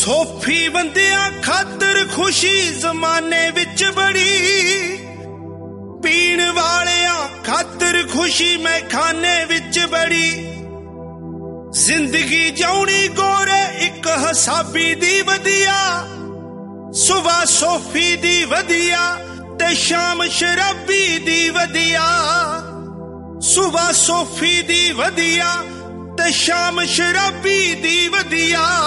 ਸੋਫੀ ਬੰਦਿਆਂ ਖਾਤਰ ਖੁਸ਼ੀ ਜ਼ਮਾਨੇ ਵਿੱਚ ਬੜੀ, ਪੀਣ ਵਾਲਿਆਂ ਖਾਤਰ ਖੁਸ਼ੀ ਮੈਖਾਨੇ ਵਿੱਚ ਬੜੀ। ਜ਼ਿੰਦਗੀ ਜਿਉਣੀ ਗੋਰੇ ਇੱਕ ਹਸਾਬੀ ਦੀ ਵਧੀਆ, ਸੁਬਹ ਸੋਫੀ ਦੀ ਵਧੀਆ ਤੇ ਸ਼ਾਮ ਸ਼ਰਾਬੀ ਦੀ ਵਧੀਆ। ਸੁਬਹ ਸੋਫੀ ਦੀ ਵਧੀਆ ਤੇ ਸ਼ਾਮ ਸ਼ਰਾਬੀ ਦੀ ਵਧੀਆ।